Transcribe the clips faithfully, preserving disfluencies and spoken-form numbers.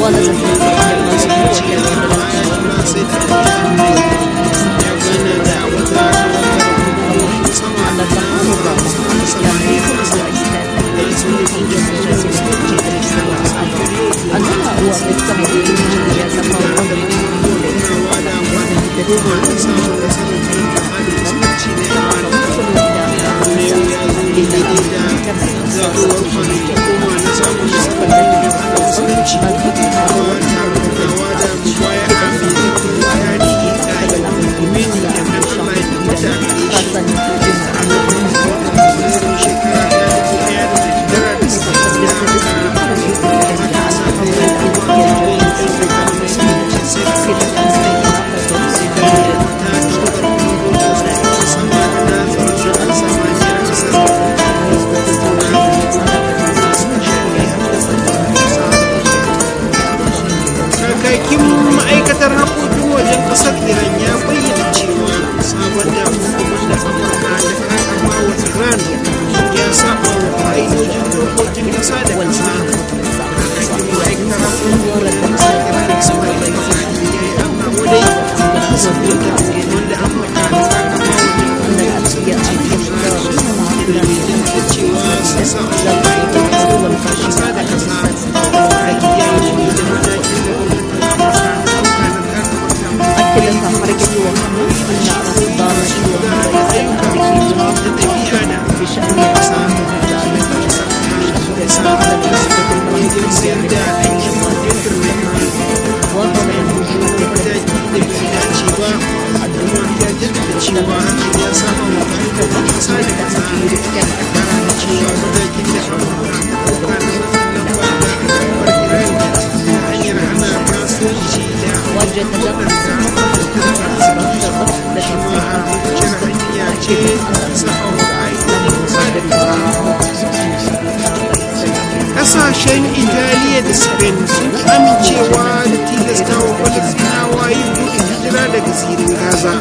Ƙasashen Italiya da Spain sun ki amincewa da tilastawa Falasɗinawa yin gudun hijira daga zirin Gaza.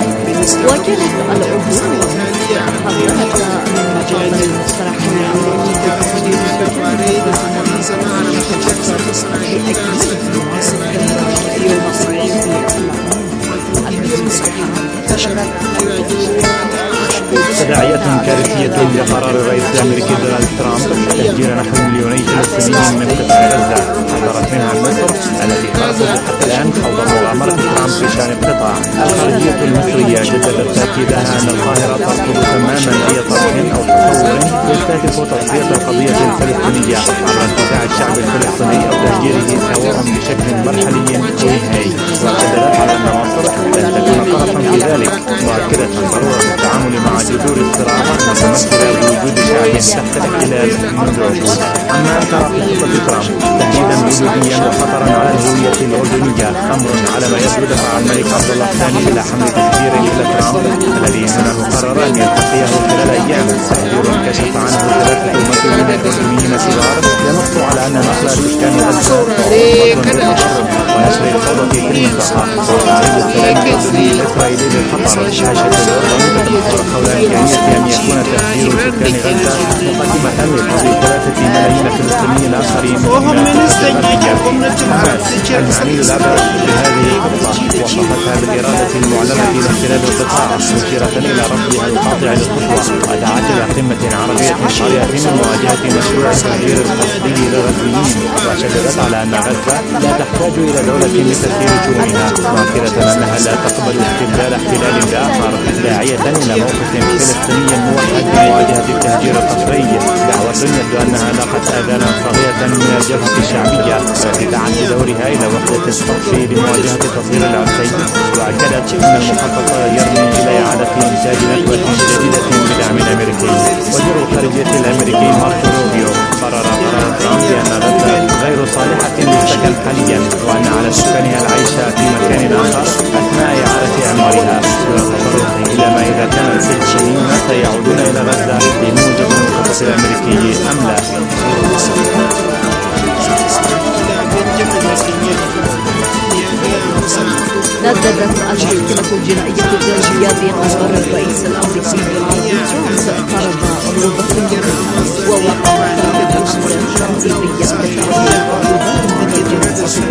وكانت الأردن Italiya حذرت من مجال المقترحين تداعيات كارثية لقرار الرئيس الأمريكي دونالد ترامب تهجير نحو مليوني فلسطيني من قطاع غزة، حذرت منها مصر التي ترصد حتى الآن خوض مغامرة ترامب في شأن القطاع. الخارجية المصرية جددت تأكيدها أن القاهرة ترفض تماما أي طرح أو تصور يستهدف تصفية القضية الفلسطينية عبر انتزاع الشعب الفلسطيني أو تهجيره سواء بشكل مرحلي أو نهائي. وشددت على أن مصر لن تكون طرفا في ذلك، مؤكدة ضرورة التعامل مع جذور الصراع المتمثلة بوجود شعب تحت الاحتلال منذ عقود. أما أن ترى خطة ترامب تهديدا وجوديا وخطرا على الهوية الأردنية أمر على ما يبدو دفع الملك عبد الله الثاني إلى حمل تهجير إلى ترامب الذي إنه قرر أن يلتقيه خلال أيام. تهجير كشف عنه ثلاثة مسؤولين أردنيين كبار ينص على أن نقل سكان غزة ونشر الفوضى في المنطقة وتعريض السلام الدولي الإسرائيلي للخطر. حاشت الأردن تتفكر حول إمكانية أن يكون تهجير سكان غزة مقدمة لقضي ثلاثة ملايين فلسطينيين آخرين. وهم من استنجاد قمة العسكر المعني الأبرز لهذه الخطة وصفتها بالإرادة المعلنة لاحتلال القطاع مشيرة إلى رفضها القاطع للخطوة، ودعت إلى قمة عربية قارئة من مواجهة مشروع التهجير القصدي للغزيين، وشددت على أن غزة لا تحتاج إلى دولة لتسيير شؤونها، مؤكدة أنها لا تقبل استبدال احتلال بآخر، داعية إلى موقف فلسطيني موحد بمواجهة التهجير القسري. دعوة يبدو أنها لاقت آذانا صاغية من الجبهة الشعبية التي دعت بدورها إلى وحدة الصف لمواجهة التصوير العسكري، وأكدت أن المخطط يرمي إلى إعادة إنتاج نشوة جديدة بدعم أمريكي. وزير الخارجية الأمريكي ماركو روبيو قرر قرار ترامب بأن غزة غير صالحة للسكن حاليا، وأن على سكانها العيش في مكان آخر أثناء إعادة إعمارها، والتطرق إلى ما إذا كان الفلسطينيون سيعودون إلى غزة بموجب المخطط الأمريكي أم لا. نددت المحكمة الجنائية الدولية بقرار الرئيس الأمريكي دونالد ترامب فرض عقوبة ووقع ترامب التنظيمية بتعديل عقوبات من الجنس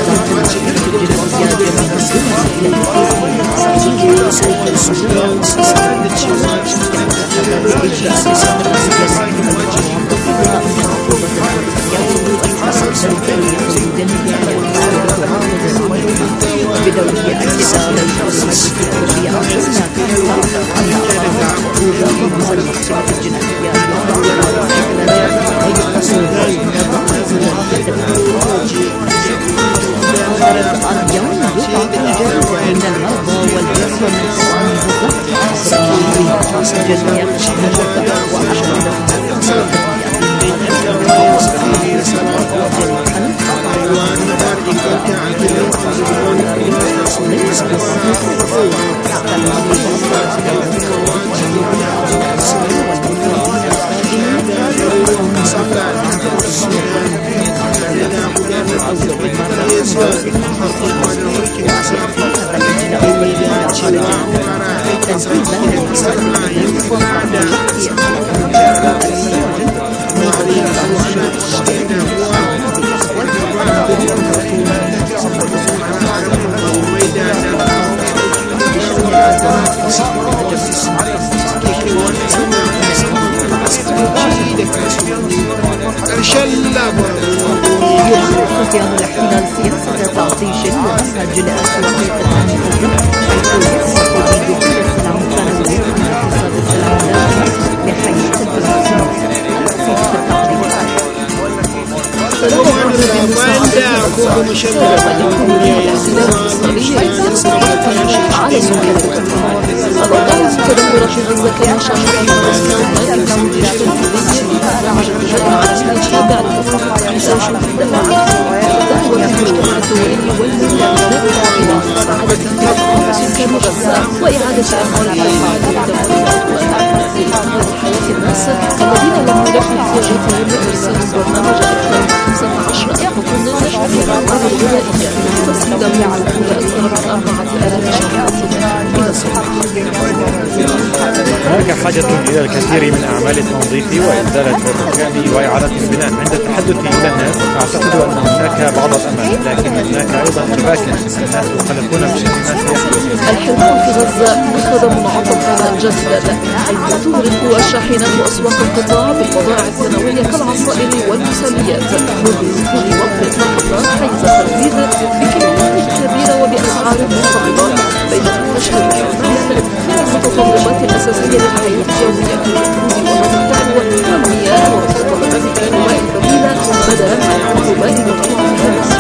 هناك حاجة إلى الكثير من أعمال التنظيف وإزالة الركام وإعادة البناء. عند التحدث إلى الناس أعتقد أن هناك بعض الأمل، لكن هناك أيضا أماكن الناس يخلفون بشكل ما سيحدث. الحوار في غزة اتخذ منعطفا جديدا، حيث تغرق الشاحنات أسواق القطاع بالبضائع الثانوية كالعصائر والمسليات، وبدخول وقت فقط حيز الترديد بكميات كبيرة وبأسعار منخفضة، بينما تشهد الحماية المتطلبات الأساسية للحياة اليومية كالوقود والمطاعم والمياه ومتطلبات الكهرباء الثمينة بدلا عن الكهرباء المقطوعة.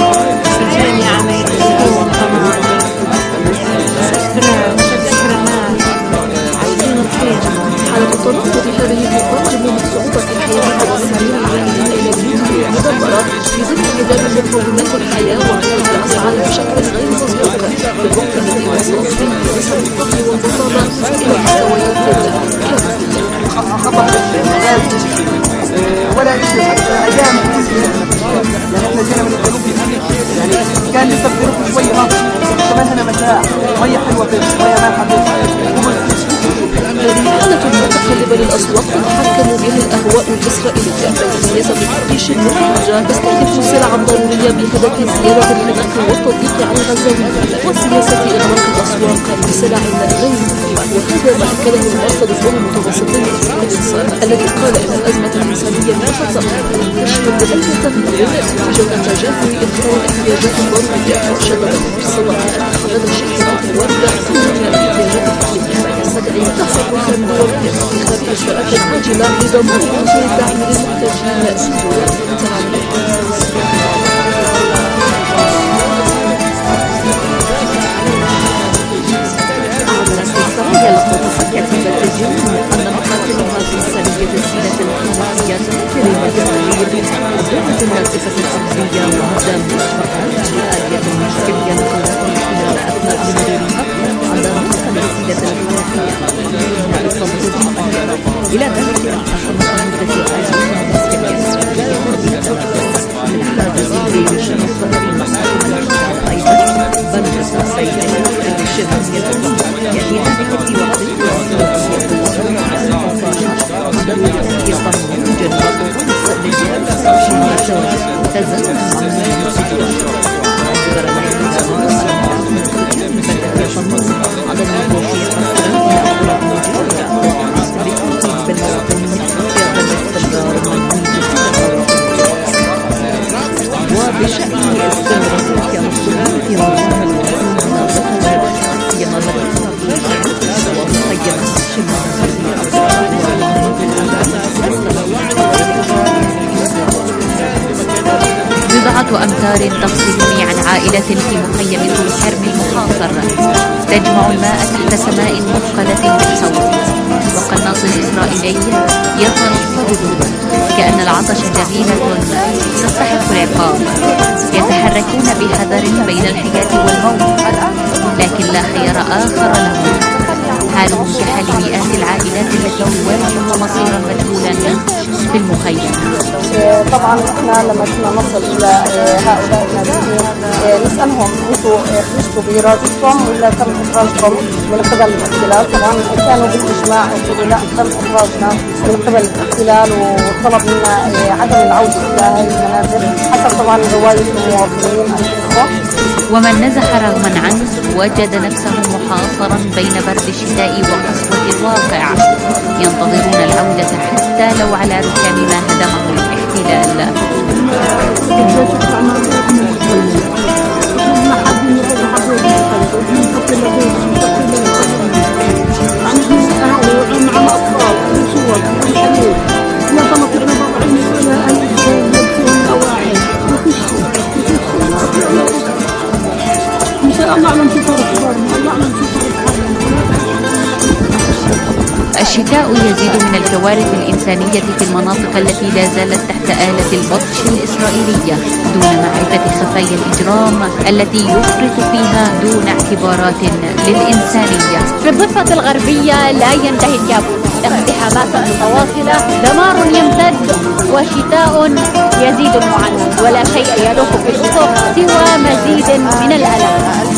حالة التنقل بهذه المقاطع من صعوبة الحياة والسريع العائلين إلى البيوت المدمرة في ظل انعدام مقومات الحياة وغلاء الأسعار بشكل غير مسبوق، في الوقت الذي وصلت فيه نسب الفقر والبطالة إلى مستويات كارثية. ولا شيء أيام يعني احنا جينا من الجنوب يعني كان لسه بيروح شوية ها كمان هنا متاع مية حلوة كده مية مالحة هذه حالة متقلبة للأسواق تتحكم بها الأهواء الإسرائيلية. سياسة التفتيش المخرجة تستهدف سلعا ضرورية بهدف زيادة الحراك والتضييق على الغزاويين، وسياسة إغلاق الأسواق بسلع غير مهمة. وهذا ما أكده المرصد الدولي المتوسطي لحقوق الإنسان الذي قال إن الأزمة الإنسانية لا تتضح تشهد بأي تغيير نتيجة تجاهل إدخال الاحتياجات الضرورية، وشدد المرصد على أن خلال الشحنات الواردة من الاحتياجات التعليمية يستدعي تصرفا دوليا باتخاذ إجراءات عاجلة لضمان وصول الدعم للمحتاجين سوى التعليم. السرايا لقطة كاتبة الجنون أن مقاتلها في السرية السينة الحماسية كلمة التغيير الدولة الناسفة الأرضية ومدام الإشراقات آلية مشكلية لقوات خلال أثناء مرورها على مدخل السينة الحماسية من الصمت إلى ذلك أن مدة آلية مشكلية من حادث الليل شمس المصري أيضا بلغت سيئة الشمسية يعني ذلك في وقت يضم جنوب السعودية تزن أمتار تفصلني عن عائلة في مخيم ذو الحرم المحاصر تجمع الماء تحت سماء مثقلة بالصوت، والقناص الإسرائيلي يتنفض كأن العطش جريمة تستحق العقاب. يتحركون بحذر بين الحياة والموت، لكن لا خيار آخر لهم. حالهم كحال مئات العائلات التي تواجه مصيرا مجهولا في المخيم. طبعا احنا لما كنا نصل الى هؤلاء النازحين نسالهم انتم خرجتوا بارادتكم ولا تم اخراجكم من قبل الاحتلال؟ طبعا كانوا بالاجماع يقولوا لا، تم اخراجنا من قبل الاحتلال وطلب منا عدم العوده الى هذه المنازل حسب طبعا روايه المواطنين الاخوه. ومن نزح رغما عنه وجد نفسه محاصرا بين برد الشتاء وقسوة الواقع، ينتظرون العودة حتى لو على ركام ما هدمه الاحتلال. الشتاء يزيد من الكوارث الإنسانية في المناطق التي لا زالت تحت آلة البطش الإسرائيلية دون معرفة خفايا الإجرام التي يفرط فيها دون اعتبارات للإنسانية. في الضفة الغربية لا ينتهي الكابوس، اقتحامات متواصلة، دمار يمتد، وشتاء يزيد المعاناة، ولا شيء يلوح في الأفق سوى مزيد من الألم.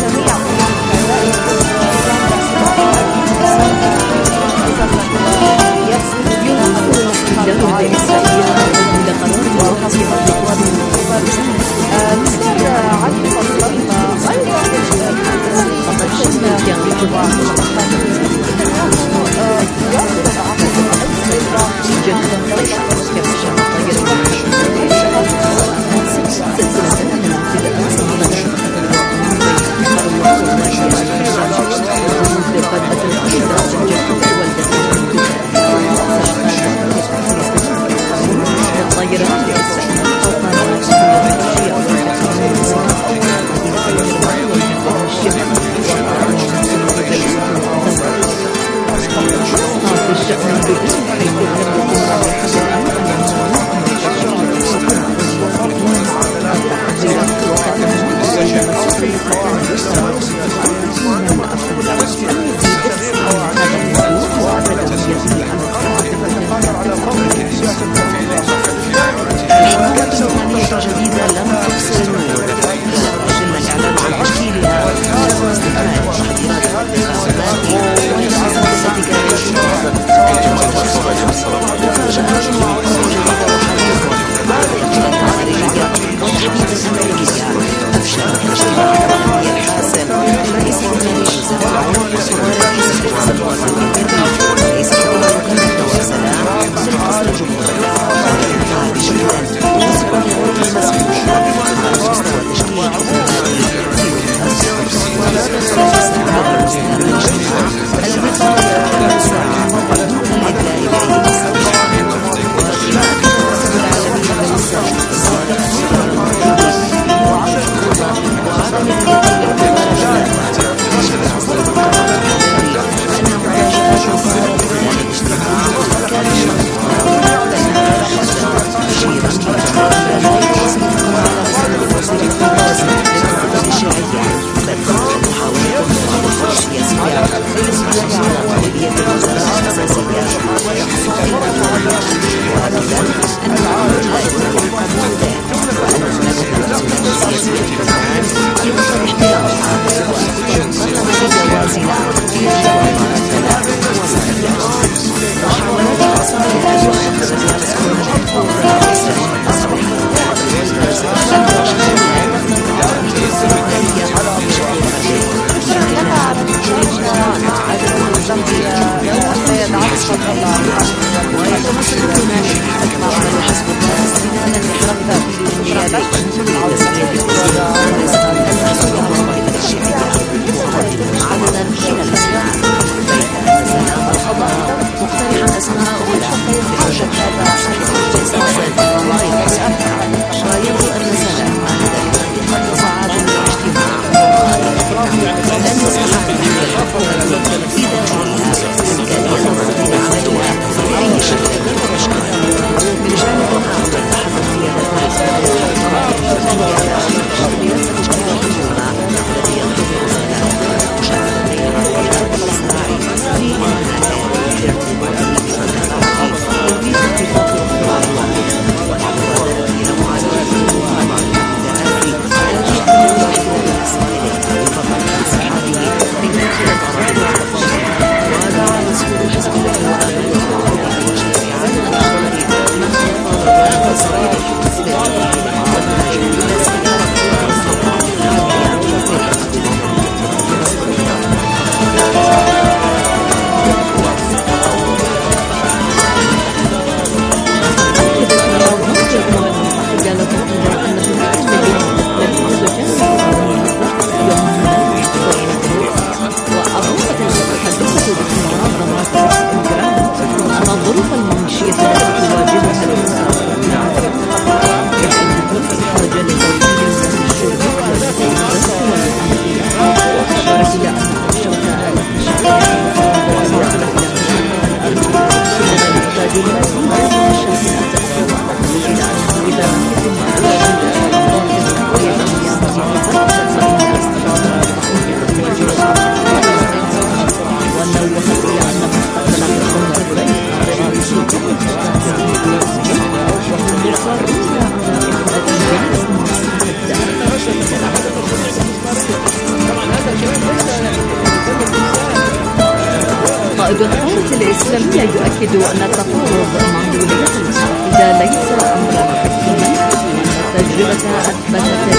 قائد القوات الإسلامية يؤكد أن تفاوض معمولية الإسرائيل ليس أمرا حتميا، التجربة أثبتت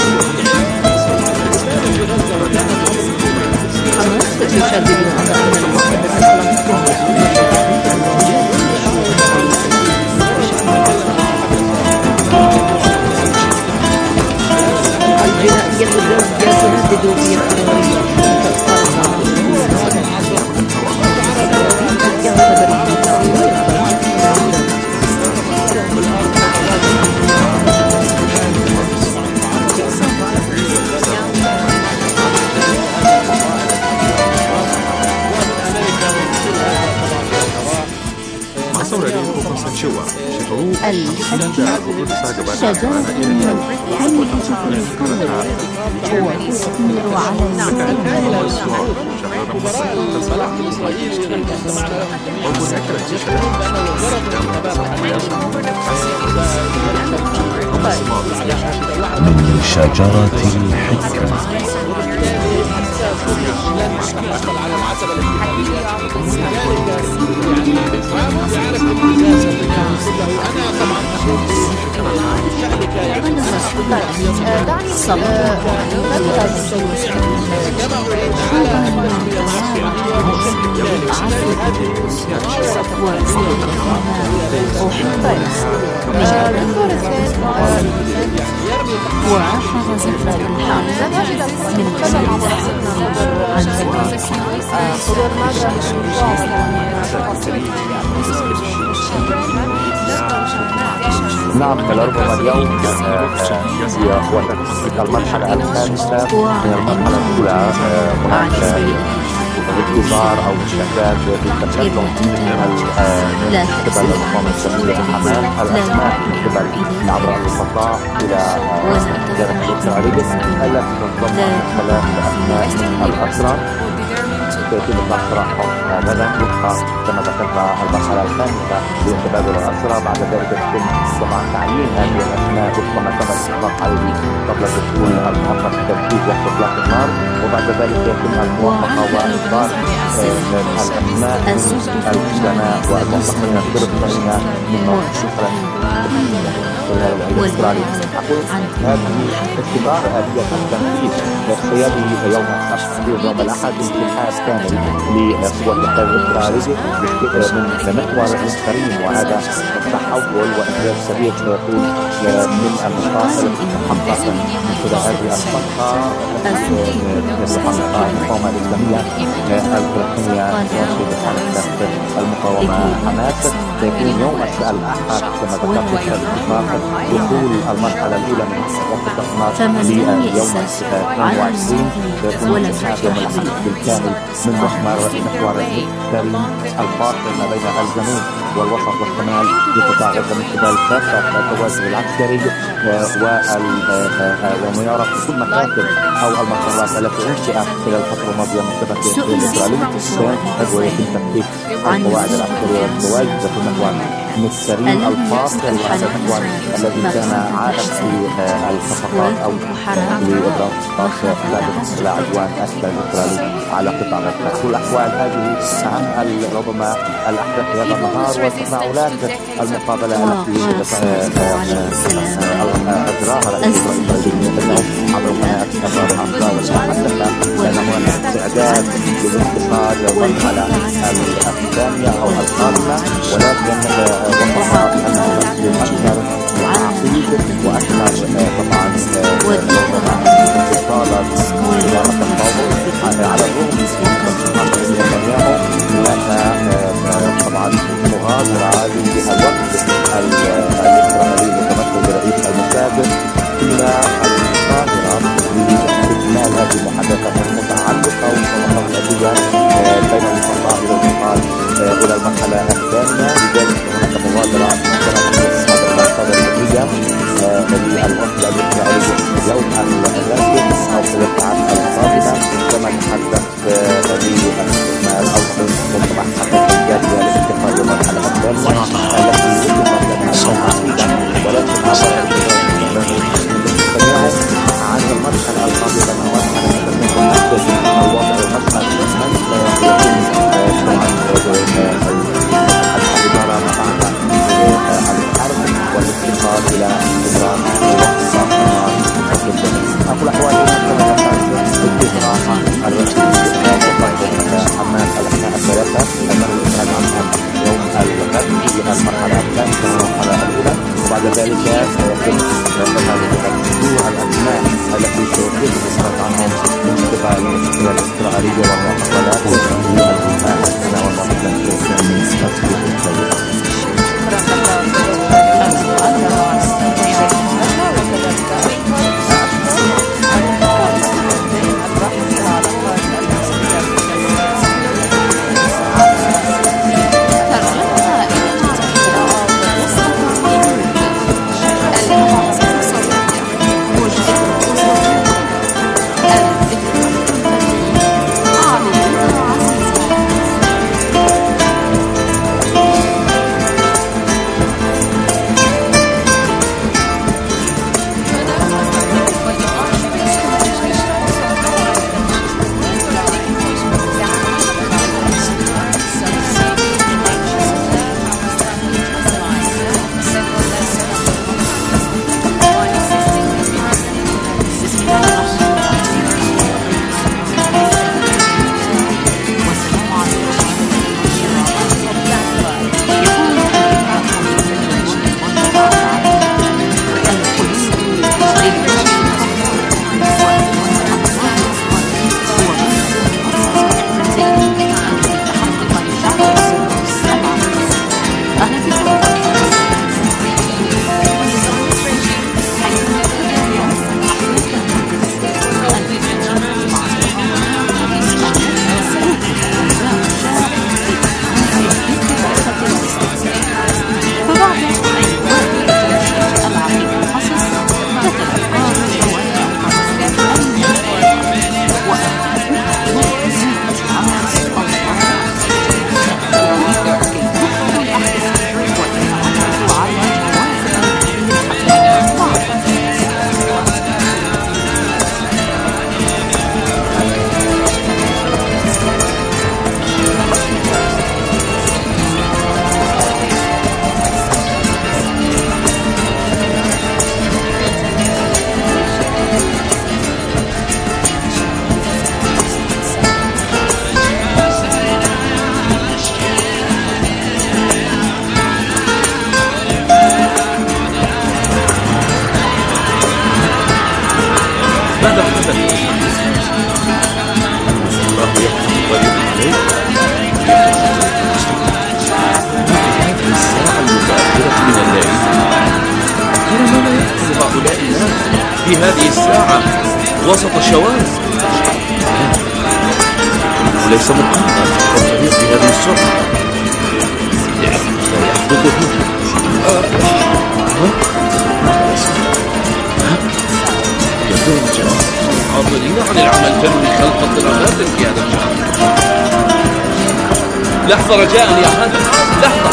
حماس تشدد على أن الجنائية الدولية تهدد بقرارية من شجرة الحكمة. وعاشر زفر الحادث من نعم، لربما اليوم هي وتحقق المرحلة الخامسة من المرحلة الأولى. هناك انتظار أو مشاكلات في التقدم من قبل القوات الإسلامية بحماس الأسماء من قبل عبر الوسطاء إلى الجانب الإسرائيلي التي تنضم ثلاث أسماء من الأسرى سيتم اقتراحهم غدا وفقا كما ذكرنا المرحله الخامسه لتبادل الاسرى. بعد ذلك يتم طبعا تعيين هذه الاسماء وفق ما تم الاطلاق عليه قبل دخول المحقق التنفيذ وقت اطلاق النار، وبعد ذلك يتم الموافقه واصدار الاسماء من الجناء والمعتقلين الفلسطينيين من الإسرائيلي. أقول هذه اختبار آلية التنفيذ سيأتي يوم السبت يوم الأحد امتحان كامل لقوى الإحداث الإسرائيلي من محور الكريم، وهذا التحول وإنجاز كبير سيكون من المقاصد المحققة من خلال هذه المنطقة المحققة المقاومة الإسلامية الفلسطينية وشبه حركة المقاومة حماس. سيكون يوم الأحد كما ذكرت في الاتفاق دخول المرحلة الأولى من وقت النار ليوم اثنين وعشرين سيكون انتهاء يوم الأحد بالكامل من محور محور الكريم الفاصل ما بين الجنوب والوسط والشمال لقطاع غزة من قبل كافة التوازن العسكري وميارة كل مكاتب أو المقرات التي أنشئت خلال الفترة الماضية من قبل الجيش الإسرائيلي سينتهي ويتم تفكيك القواعد العسكرية والتواجد في المحور الكريم الفاصل وهذا المحور الذي كان عائد في الصفقات أو لإبراز خلال العدوان الإسرائيلي على قطاع غزة. كل الأحوال هذه أهم ربما الأحداث في هذا النهار وتفاعلات المقابلة التي أجراها رئيس الإسرائيلي عبر قناة الأخبار المحدثة لأن هناك استعداد للانتقال للمرحلة الثانية أو القادمة، ولكن وصف أنه يؤثر عقيد وأكثر طبعا اتصالات إدارة التفاوض على الرغم من نتنياهو هناك طبعا مغادرة للوقت الإسرائيلي المتمثل برئيس الموساد إلى القاهرة لاستكمال هذه المحادثات المتعلقة والتوافقية بين الوسطاء والانتقال إلى المرحلة الثانية. لذلك هناك مغادرة كانت صدر النتيجة للوفد الإسرائيلي يوم الغد أو في الساعات القادمة كما تحدث باستكمال أو طبعا حتى الجارية للانتقال إلى المرحلة الثانية التي يتم لها ولكن عن المرحلة القادمة المرحلة التي القوى الاسترالية والمعتقلات والجمهورية الدفاع السنة والمعتقلات الإسلامية تطبيق الدولة. في هذه الساعة وسط الشوارع وليس مقامنا في الطريق بهذه السرعة لا يحدث هنا عاطلين عن العمل الفني خلق اضطرابات في هذا الشهر. لحظة رجاء يا هذا لحظة.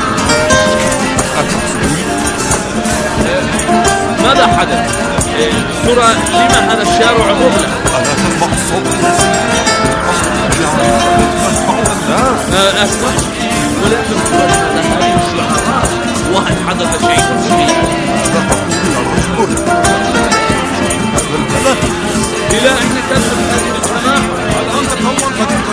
ماذا حدث؟ ترى لما هذا الشارع مغلق؟ ألا تسمع الصوت أسمع ولكن هذا هذه الشعارات وهل حدث شيء سيء؟ إلى أين تذهب هذه السماء؟ الآن تطور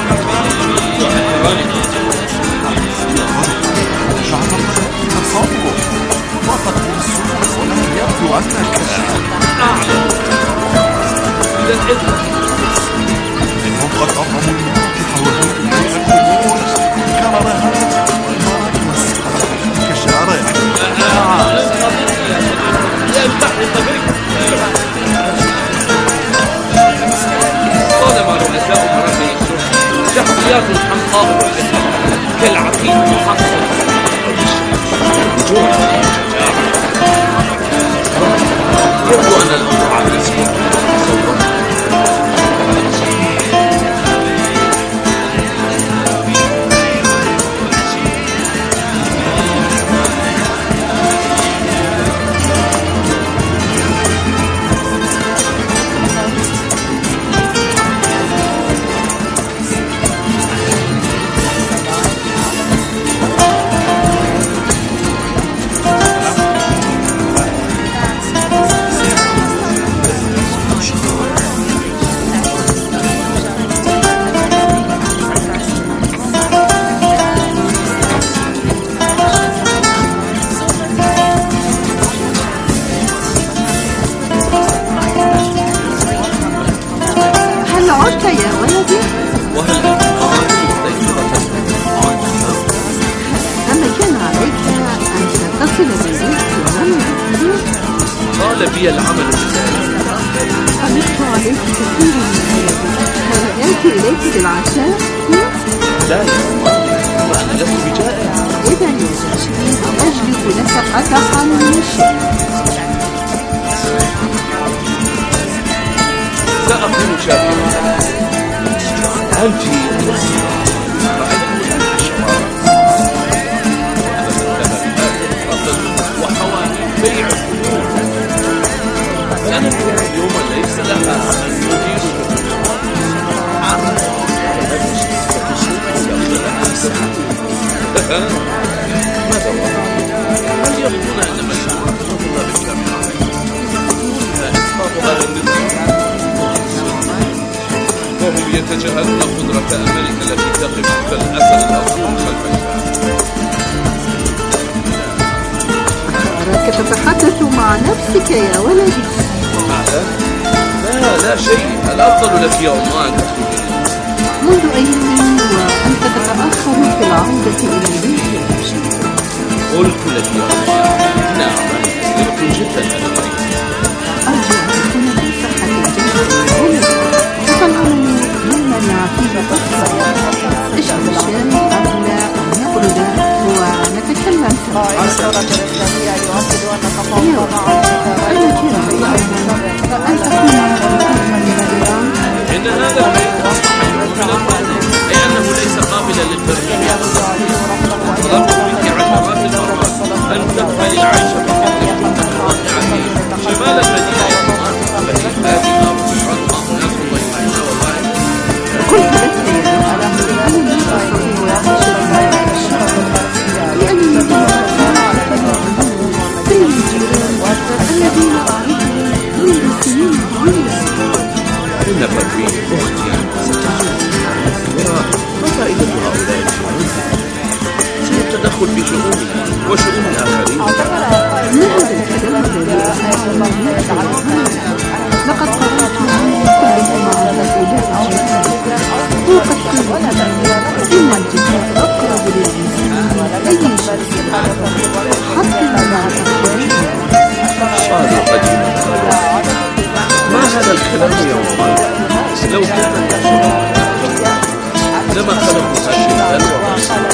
تصور فقط من السوق ولكن يبدو أنك أعلم. إذا إذن إنهم قد أرموا المناطق وهدوا الأمور كرهات والمرض والسقف كشارع. لا يفتح لي طبيعي. طالما رؤساء مرافق الشرطة شخصيات حمقاء كالعقيد محصن وجوه شجاعة. يبدو أن الأمر عبيسي عدت يا ولدي؟ وهل أنت مستيقظة عن النوم؟ أما كان عليك أن تتصل بالبيت ومن قال بي العمل بذلك. قلقت عليك كثيرا هل آتي إليك بالعشاء؟ لا يا أمي، وأنا لست بجائع. إذا يا جاشين أجلب لك قطعا من الشيء. سأكون شاكرا. هل في وحوالي بيع أنا اليوم ليس لها من يدير ماذا وقع؟ هل يظنون أن مشروع طلاب الجامعة إسقاط هذا وهم يتجاهلون قدرة أمريكا التي تقف كالأسد الأصول خلف الجبال. أراك تتحدث مع نفسك يا ولدي. ماذا؟ لا لا شيء، الأفضل لك يا أمه أن تخرجي منذ أيام وأنت تتأخر في العودة إلى البيت. قلت لك يا أمه نعم، يمكن جدا أن أريد. أرجو أن تكون في صحة جيدة وتطلعني مما يعطيك فرصة. اشرب الشاي قبل أن يبرد ونتكلم سوا. يا ولد، أنا كرهت أن تكون أهلا إلى إن هذا البيت أصبح من الماضي، أي أنه ليس قابلا للترميم يا أمه. طلبت منك عشرات المرات أن تقبلي العيش في تلك الرائعة شمال المدينة يا أمه، التي هذه أرضها أناس طيبون وطائعون. قلت لك يا أنا أنني أستطيع العيش لأنني بين الجيران الذين أعرفهم منذ سنين طويلة. إن برين أختي ما فائدة هؤلاء الجيران؟ سيتدخل في شؤوننا وشؤون الآخرين. ما هذا الكلام الذي أسمعه منك؟ لقد قرأت عن كل مع مسؤوليات الجهاد وقد قيل إن الجهاد أقرب للإنسان أي شيء حتى مع الأخوين. هذا قديم. ما هذا الكلام يا أمه؟ لو كانت لما خلقوا هذه الألوان.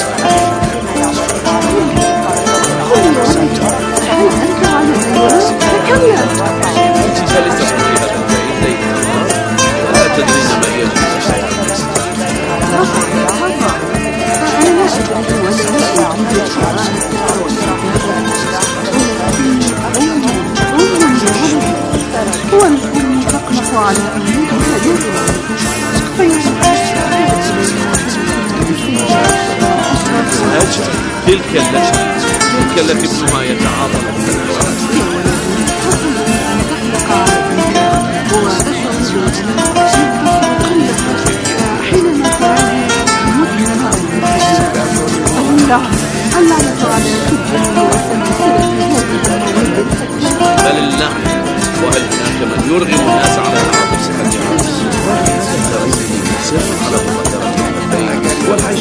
هل أنت على الأيام؟ تكلم. أنت جالسة في هذا البيت ليلا ولا تدرين ما يجري. طبعا طبعا فأنا لا أدري ولا أريد الحرام هو الأم تقنط على أمها جزرا أجل تلك التي تلك التي ابنها يتعاطى حينما تراه مدمنا اللعنة على كبه وسلسلة هذه المواد الفتنة. بل اللعنة. وهل هناك من يرغم الناس على تعاطي صحة على مبادرة البيت والعيش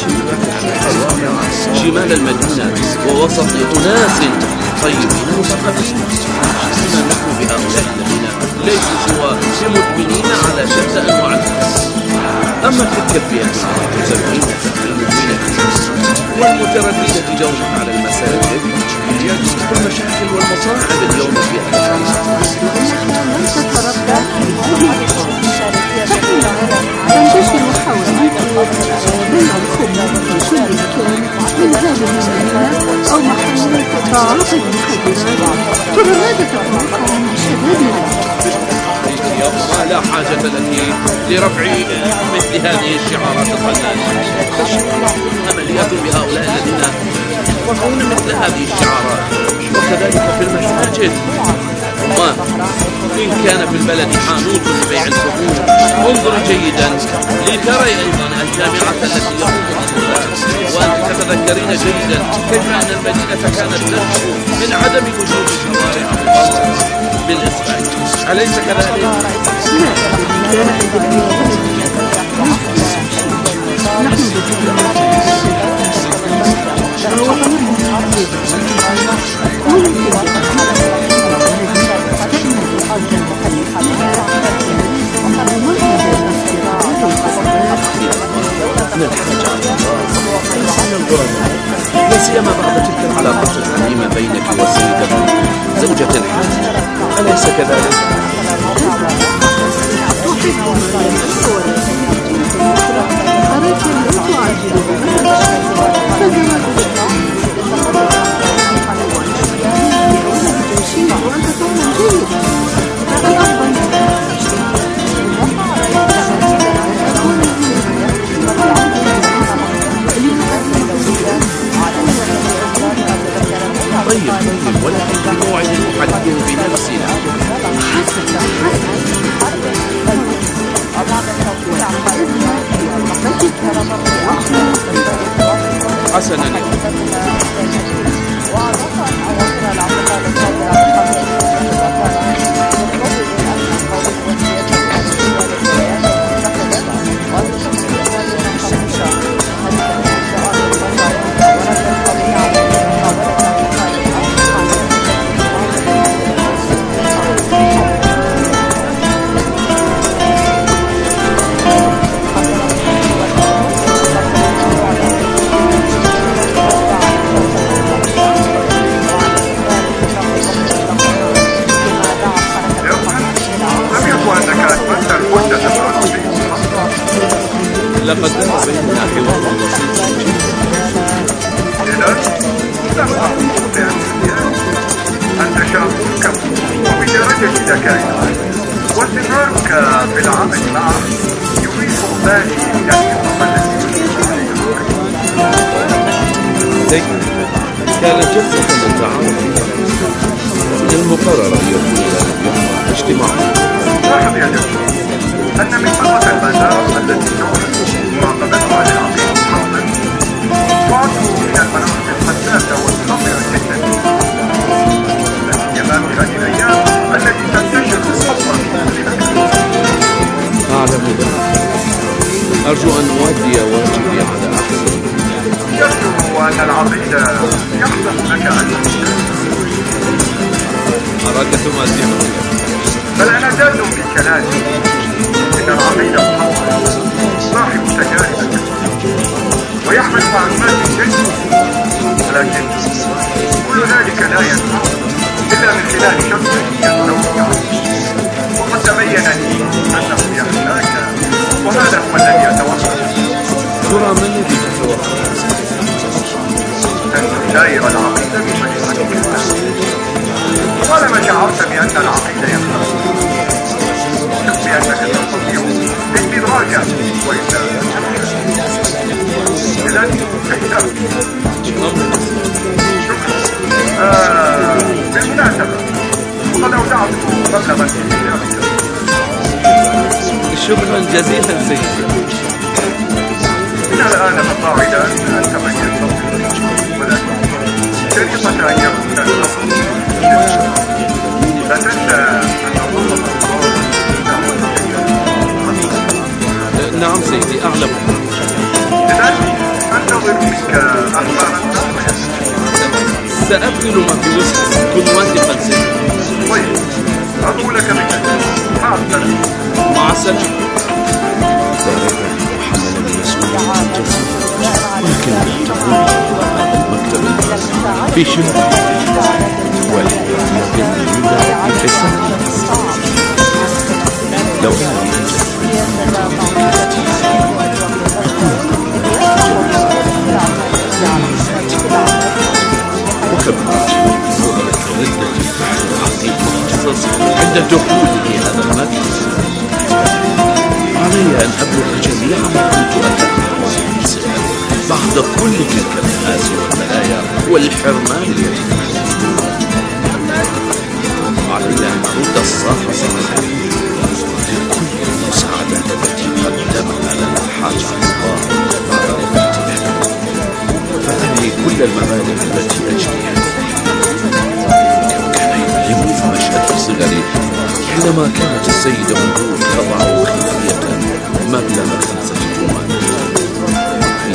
شمال المدينة ووسط أناس طيبين مثقفين؟ فيما نحن بهؤلاء الذين ليسوا سوى مدمنين على شتى أنواع الناس. أما تلك الفئات المتزوجين المدمنة والمترددة دوما على المساجد يجد المشاكل والمصاعب اليوم في هذا تنتشر حولك بيع الخمر في كل مكان من هذه المدينة أو محل تعاطي المخدرات. ترى ماذا تتوقع من شبابنا؟ يا أمه لا حاجة لك لرفع مثل هذه الشعارات الفنانة. عمليات بهؤلاء الذين يرفعون مثل هذه الشعارات وكذلك في المساجد. وإن كان في البلد حانوت لبيع الخمور انظر جيدا لترى أيضا الجامعة التي يقوم بها وأنت تتذكرين جيدا كيف أن المدينة كانت تنشو من عدم وجود شوارع بالإسباني. أليس كذلك؟ لا سيما بعد تلك العلاقة الحميمة بينك وسيدة زوجة الحاج، أليس كذلك؟ طيب طيب ولكن في موعد نحدده بنفسنا. حسنا لقد دار بيننا حوار بسيط إذا لم أقول بأمنيات أن تشاركك وبدرجة ذكائك واستمرارك في العمل معه يضيف بالي إلى الثقة التي كانت جلسة للتعارف من المقرر أن يكون لنا اجتماع. لاحظ يا دكتور أن من خطوة المزار التي تعرف مراقبتها للعقيد محمد تعد من المناطق الحساسة والخطرة جدا لا سيما في هذه الأيام التي تنتشر الصفوة أعلم ذلك، أرجو أن أؤدي واجبي على أحسن. يبدو أن العقيد يحسب لك أن أراك تمازحني، بل أنا جاد في كلامي. إن العقيد محمد صاحب تجارب ويحمل معلومات جيدة، ولكن كل ذلك لا ينفع إلا من خلال شخصية زوجها، وقد تبين لي أنه يخشاك، وهذا هو الذي يتوقع. ترى ما الذي تتوقع؟ أن تساير العقيدة بطريقتك، طالما شعرت بأن العقيدة يخشاك شوف بأنك تستطيع استدراجه وإلا إذن تحتاج. آه بالمناسبة وقد أودعت مبلغا في كتابك. شكرا جزيلا سيدي. إن الآن مقاعدة أن تبين صوتك، ولكن شريطة أن يكون الصوت. لا تنسى أن تضم نعم سيدي أعلم. إذن أنتظر منك أخبارا. سأبذل ما في وسعي، كن واثقا سيدي. طيب أرجو لك بالله. مع السلامة. مع السلامة. محمد المسؤول عن الجزيرة، ولكن تقول المكتب في شمال والمكان يوضع في السماء. لو كان عند دخوله هذا المكان علي أن أبلغ جميع ما كنت أتمنى بعد كل تلك المآسي والبلايا والحرمان التي علي أن أرد الصاحب صاحب لكل المساعدات التي قدمها لنا حاج الله بعد وفاته، فأنهي كل المبالغ التي أجنيها. كان يؤلمني في مشهد صغري حينما كانت السيدة مبروك تضع خلفية مبلغ خمسة جمال،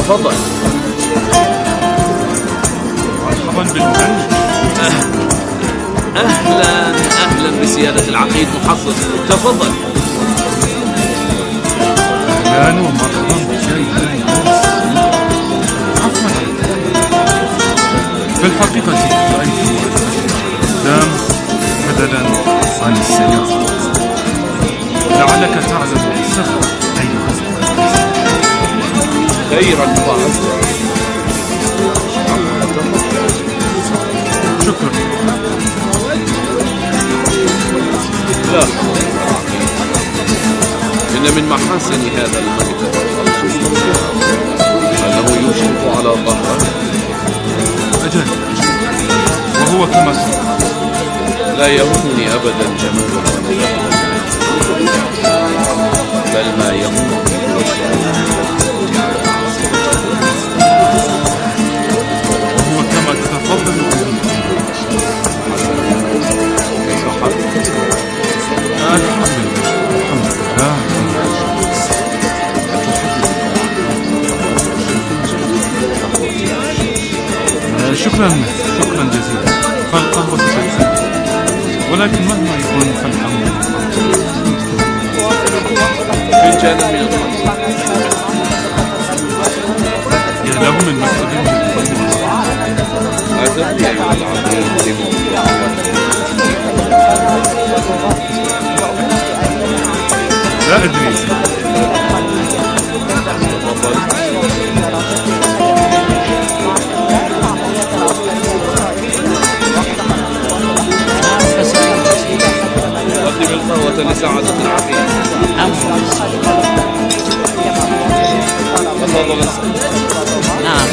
تفضل. مرحبا بالمهندس. أهلا أهلا بسيادة العقيد محصل، تفضل. أهلا ومرحبا بشاي المهندس. عفوا، في الحقيقة رأيت قدام بدلا عن السيارة. لعلك تعلم السر أيها الرئيس. خيرا بعد. شكرا. لا، إن من محاسن هذا المكتب أنه يشرف على ظهره. أجل، وهو كما قال. لا يهمني أبدا جماله بل ما يهمني وهو كما تفضل. الحمد لله. شكرا شكرا جزيلا. فالقهوة تكفي، ولكن مهما يكون فالحمد فنجان من الخمس. يا له من مكتب أدب يا أيها العظيم. لا أدري. قدم القهوة لسعادة العقيد. تفضل. نعم.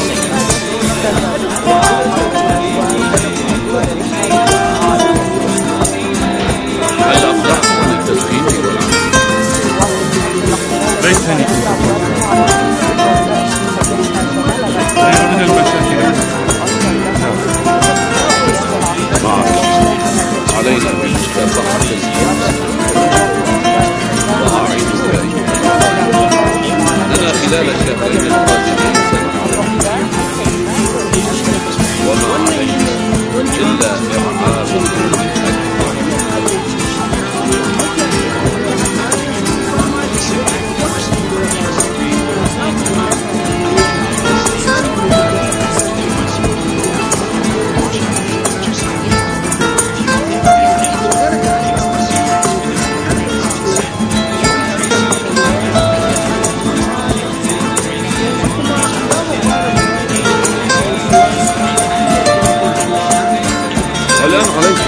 هل أفلحت من التدخين والعمل؟ ليتني غير من المشاكل. معك علينا بالمكافحة وأعيدك أننا خلال الشهرين القادمين وما علينا إلا إعمال الآن عليك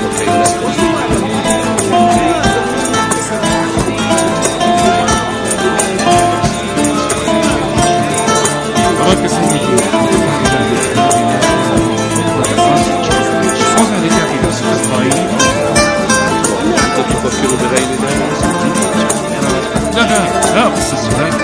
أنت تفكر بغير ذلك؟ لا لا لا أقصد ذلك.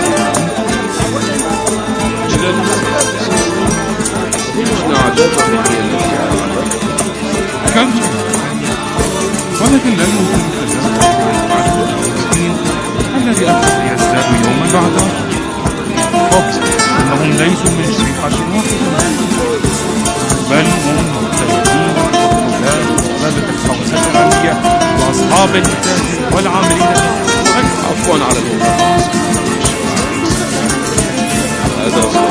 إن عاداتك هي التي أعلمت. كم ولكن لا يمكن الذي أخذ يزداد يوما بعد آخر. إنهم ليسوا من شريحة واحدة، بل هم مختلفين وقادة الخمسة الأنبياء وأصحاب الكتاب والعاملين عفوا على الوضع. هذا هو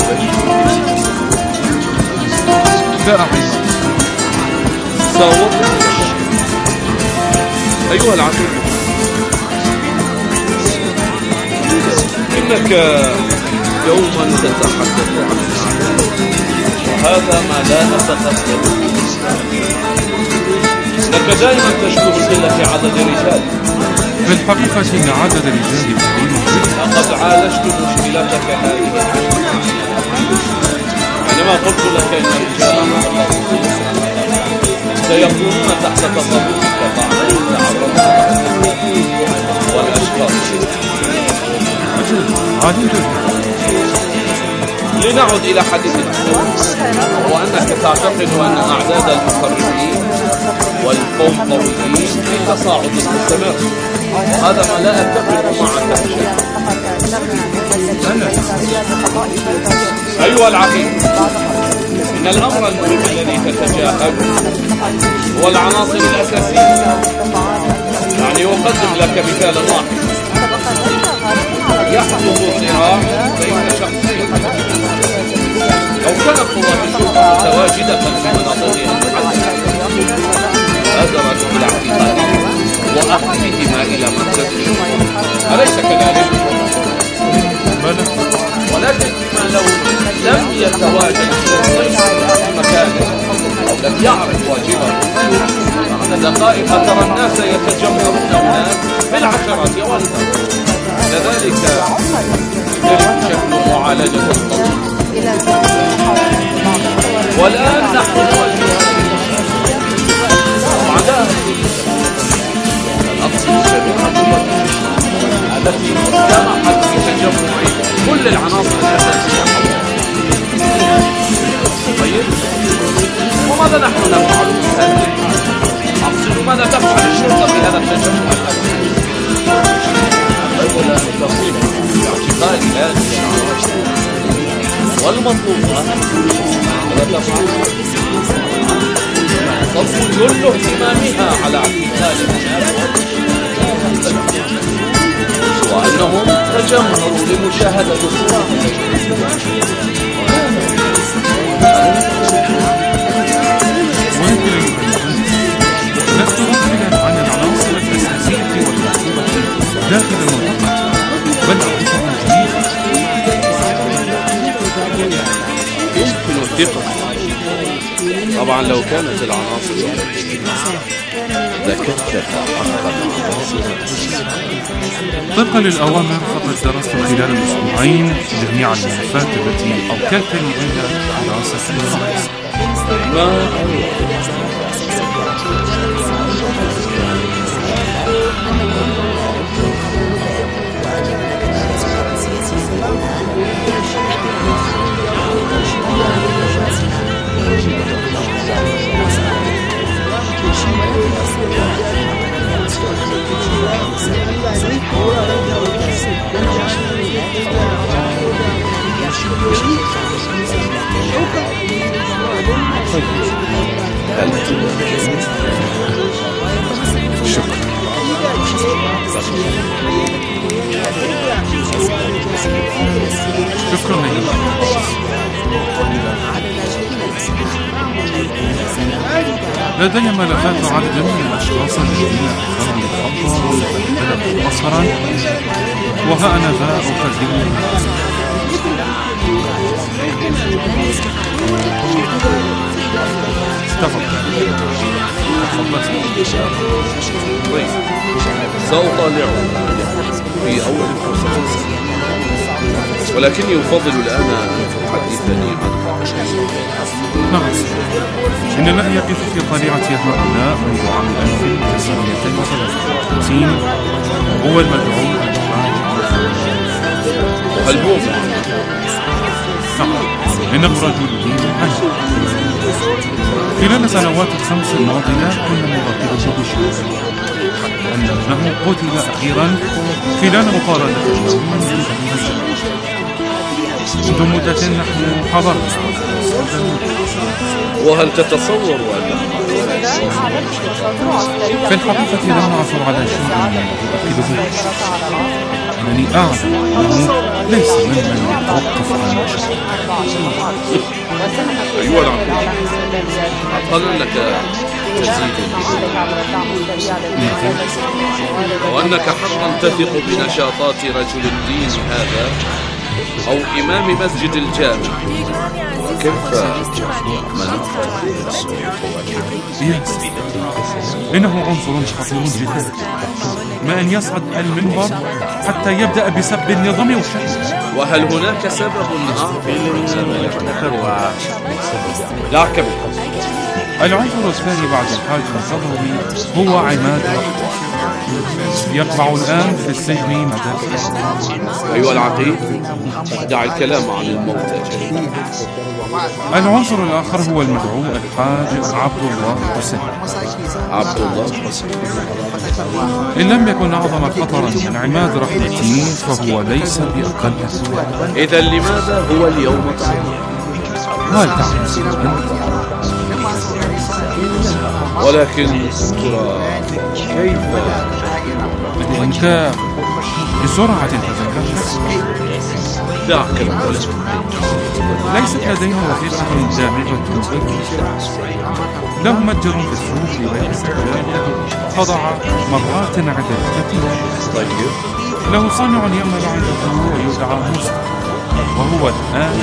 لا أعلم. سأوضح أيها العقيد، إنك يوما تتحدث عن الأعداء، وهذا ما لا نتقبله. إنك دائما تشكو قلة عدد الرجال. في الحقيقة إن عدد الرجال قليل جدا. لقد عالجت مشكلتك هذه عندما قلت لك إن الرجال سيكونون تحت تطبيقك بعد التعرض والأشخاص. لنعد إلى حديثنا، وأنك تعتقد أن أعداد المخربين والفوضويين في تصاعد مستمر، وهذا ما لا أتفق معك بشيء. أيها العقيد، إن الأمر المهم الذي تتجاهله هو العناصر الأساسية. يعني أقدم لك مثالا واحد. يحدث صراع بين شخصين. لو كانت قوات الشرطة متواجدة في مناطقها المحددة بادرت بالاعتقال وأخذهما إلى مركز الشرطة، أليس كذلك؟ ولكن ما لو لم يتواجد شرطي في مكانه أو لم يعرف واجبه، بعد دقائق ترى الناس يتجمعون هناك بالعشرات والآلاف. لذلك يجب شكل معالجة القضية. والآن نحن نواجه أعداء الأقصى الشريعة التي جمعت في تجمع كل العناصر الأساسية. طيب، وماذا نحن نفعل في هذه الأقصى؟ ماذا تفعل الشرطة في هذا التجمع الأساسي؟ أولا تصيب باعتقال هذه العناصر، والمطلوب ماذا تفعل؟ تصب كل اهتمامها على اعتقال الناس وأنهم تجمعوا لمشاهدة الصورة. لست غافلا عن العناصر الأساسية والمطلوبة داخل المنطقة، بل أعرفها جميعا. يمكن الثقة طبعا لو كانت العناصر ذكرت حق العناصر. طبقا للأوامر فقد درست خلال الأسبوعين جميع الملفات التي أوكلتني إلى دراسة العناصر. ما شكرا. شكرا لك. لدي ملفات عدد من الأشخاص الذين أثاروا الخطر وبدلوا بصرا، وها أنا ذا أقدمها. تفضل. سأطالعه في أول فرصة، ولكني أفضل الآن أن تحدثني عن نعم، إننا يقف في طليعة هؤلاء منذ عام ألف وتسعمائة وثلاثة وثلاثين هو المدعو الحاج. هل هو؟ نعم، إنه رجل دين عنه. خلال سنوات الخمس الماضية كنا نراقبه بشدة أن ابنه قتل أخيرا خلال مطاردته. منذ مدة نحن حضرنا. وهل تتصور أنه في الحقيقة لم نعثر على شيء يؤكد ذلك. أنني أعلم أنه ليس ممن يتوقف عن الشر. أيها العقيد، أعتقد أنك تزيد وأنك حقا تثق بنشاطات رجل الدين هذا أو إمام مسجد الجامع، وكيف منعته من السلوك؟ إنه عنصر خطير جدا، ما أن يصعد المنبر حتى يبدأ بسب النظام والشعب. وهل هناك سبب آخر؟ لا كمل. العنصر الثاني بعد الحاج الفضوي هو عماد رحمة. يقع الآن في السجن مدى الحياة. أيها العقيد، دع الكلام عن الموتى جيدا. العنصر الآخر هو المدعو الحاج عبد الله حسين. عبد الله حسين إن لم يكن أعظم خطرا من عماد رحمتين فهو ليس بأقل أسوأ. إذا لماذا هو اليوم طيب؟ هل تعلم أنت؟ ولكن ترى كيف الإنكار بسرعة تتكلم؟ دعك القلق. ليست لدينا وثيقة جامعة له متجر في السوق لبيع السجاد خضع مرات عدة كثيرة. طيب له صانع يعمل عنده ويدعى مصطفى وهو الآن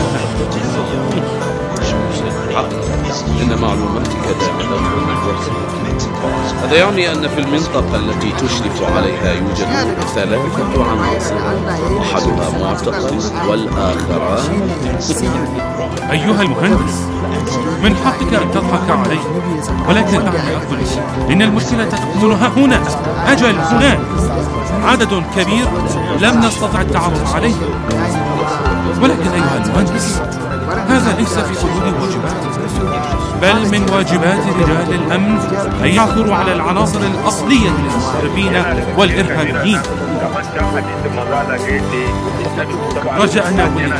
إن معلوماتك دامغة واسعة. هذا يعني أن في المنطقة التي تشرف عليها يوجد ثلاثة عناصر، أحدها معتقل والآخران. أيها المهندس، من حقك أن تضحك علي، ولكن دعني أقول إن المشكلة تكمن ها هنا. أجل هناك عدد كبير لم نستطع التعرف عليه. ولكن أيها المهندس، هذا ليس في حدود واجباتك، بل من واجبات رجال الأمن أن يعثروا على العناصر الأصلية للمحاربين والإرهابيين. رجعنا بك.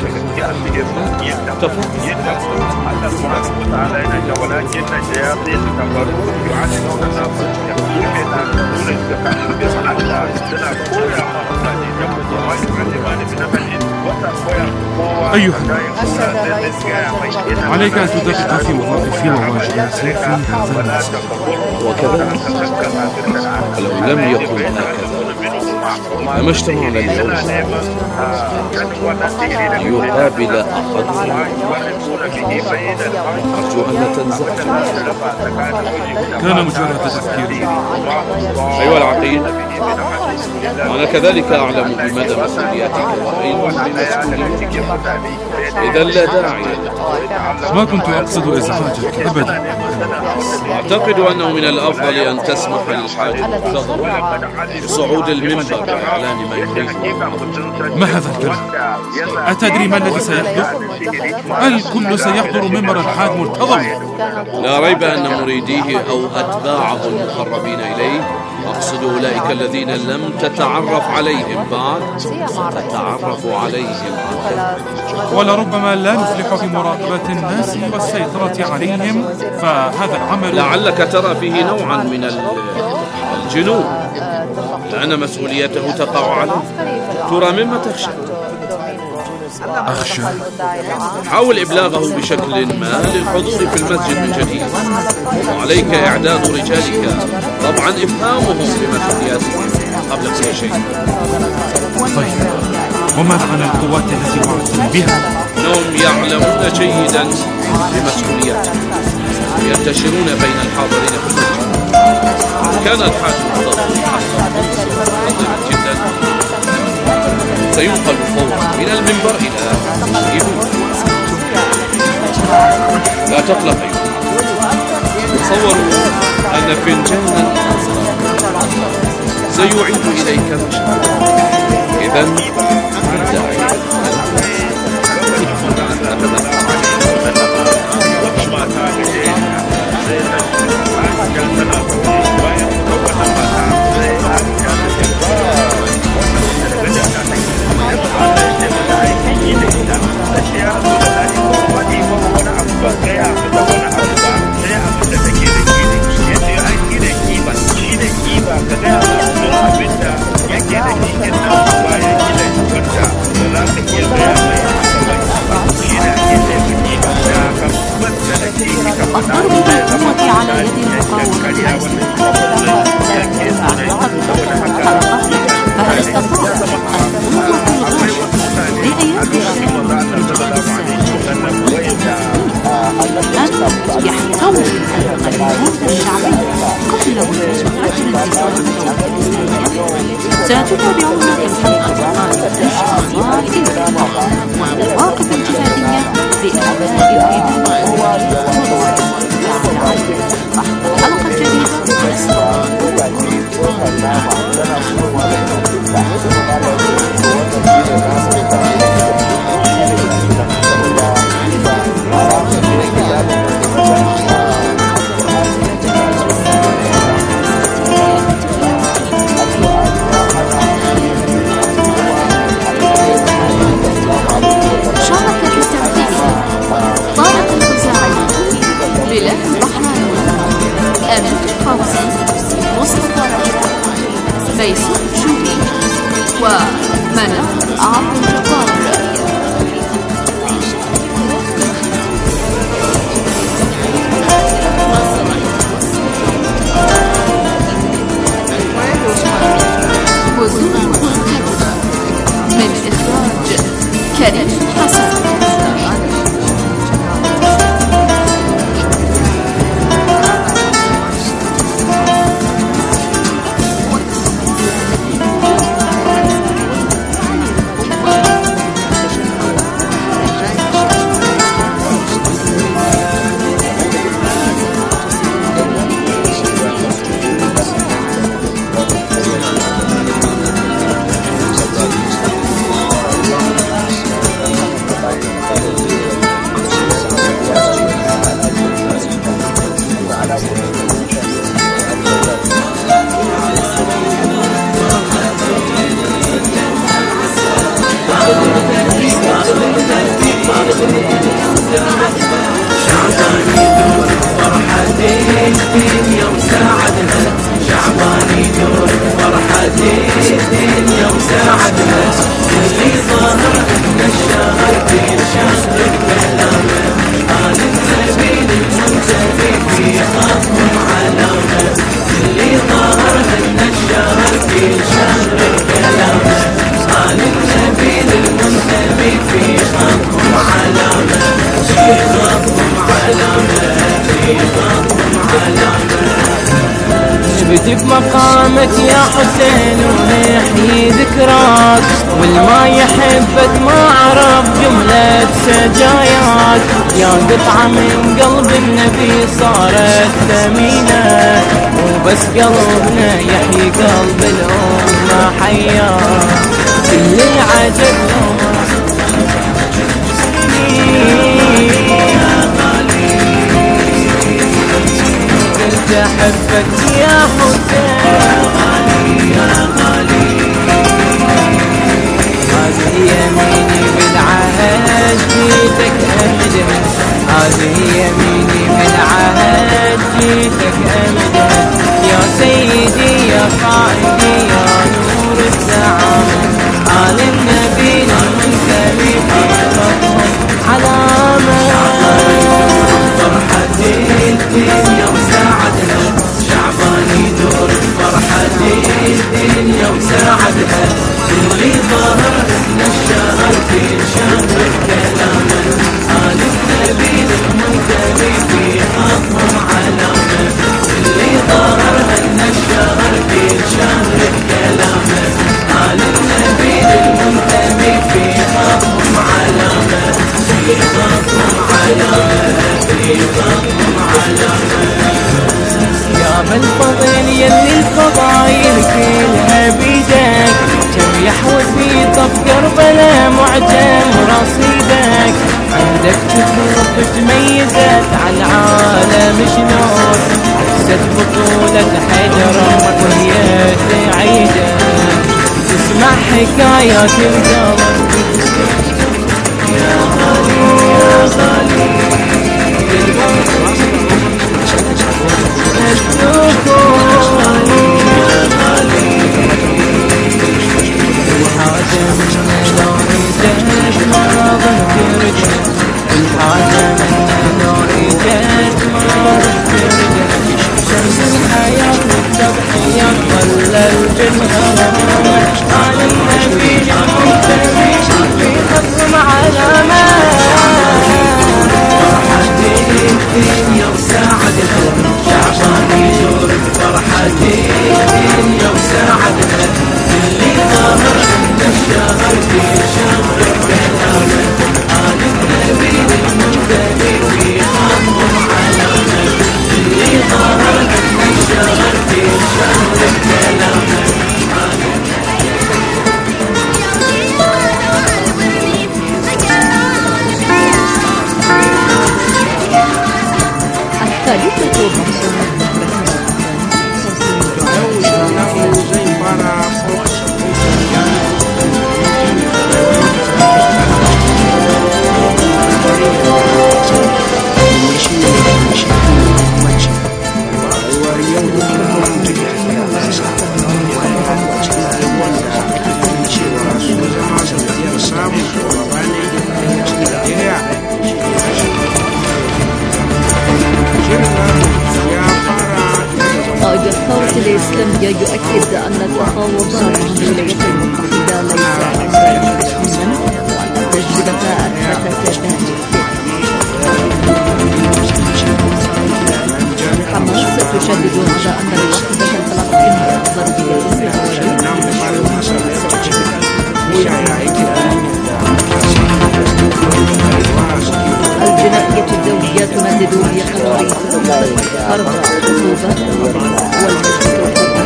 أيها عليك أن تدقق في وظائفي وواجباتي في هذا المسار. وكذلك لو لم يكن هكذا لما اجتمعنا اليوم ليقابل أحدنا. أرجو أن لا تنزع. كان مجرد تفكير. أيها العقيد، وأنا كذلك أعلم بمدى مسؤوليتك وعلم بمسؤوليتك، إذا لا داعي. ما كنت أقصد إزعاجك أبدا. أعتقد أنه من الأفضل أن تسمح للحاج المنتظر بصعود المنبر لإعلان ما يريد. ما هذا الكلام؟ أتدري ما الذي سيحدث؟ الكل سيحضر منبر الحاج مرتضى. لا ريب أن مريديه أو أتباعه المقربين إليه، أقصد أولئك الذين لم تتعرف عليهم بعد، ستتعرف عليهم عنك. ولربما لا نفلح في مراقبة الناس والسيطرة عليهم، فهذا العمل لعلك ترى فيه نوعا من الجنون، لأن مسؤوليته تقع عليه. ترى مما تخشى؟ أخشى. حاول إبلاغه بشكل ما للحضور في المسجد من جديد، وعليك إعداد رجالك، طبعا إفهامهم بمسؤولياتهم قبل كل شيء. طيب، وماذا عن القوات التي وعدتني بها؟ إنهم يعلمون جيدا بمسؤولياتهم، ينتشرون بين الحاضرين في المسجد. كان الحاج مضطر جدا سينقل فورا من المنبر إلى المسجد. لا تقلق تصوروا أن فنجانا سيعيد إليك مشاعرك. إذن داعي الضرب بالقوة على يد المقاومة الإسلامية فهل استطاع الأمة الغاشمة بأيادي الشعب أن يحتوي القيادات الشعبية قبل وجود فجر انتصار الدولة الإسلامية؟ سيتابعون الحلقة القادمة والمواقف الجهادية بأبناء حلقة جديدة. ميسون شوقي ومنى عبد الجبار. وزن من إخراج كريم حسن. نبتي بمقامك يا حسين ونحيي ذكراك، والما يحبك ما عرف جملة سجاياك. يا قطعة من قلب النبي صارت ثمينة، وبس قلبنا يحيي قلب الأمة حياك. كل عجبهم قلت أحبك يا حسين يا غالي. هذه يميني بالعهد جيتك أمدها، هذه يميني بالعهد جيتك أمدها. يا سيدي يا قائدي يا نور الزعامة، آل النبي المنتمي في خطهم علامة. فرحتي الدنيا وساعدها، شعبان يدور فرحتي الدنيا وساعدها. اللي ظهر نشر في شهر كلامه، آل النبي المنتمي في خطهم علامة. اللي ظهر نشر في شهر كلامه، آل النبي المنتمي في خطهم علامة. في خطهم علامة، في خطهم علامة. يا بالفضل يلي الفضايل كلها بيدك، كم يحوز في طب كربلاء معجم رصيدك. عندك كتب تميزت على العالم شلون، عكست بطولة حجرة وهي تعيدك. تسمع حكايات القلب يا غالي يا غالي. Thank you. الإسلامية يؤكد أن التفاوض مع الولايات المتحدة ليس أمرا مهما وأن التجربة أثبتت ذلك. حماس تشدد على أن الوحدة الفلسطينية الغربية الجنائية الدولية تندد بقرار فرض عقوبات والمجلس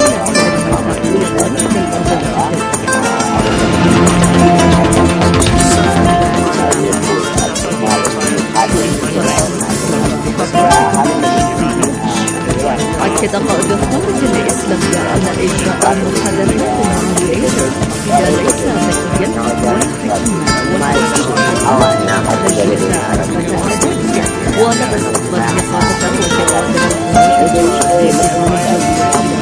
أكد قائد الثورة الإسلامية أن إجراء المحادثات مع الولايات المتحدة ليس ذكيا ولا حكيما وأن التجربة أثبتت ذلك ولبست أفضل إقامته وكذلك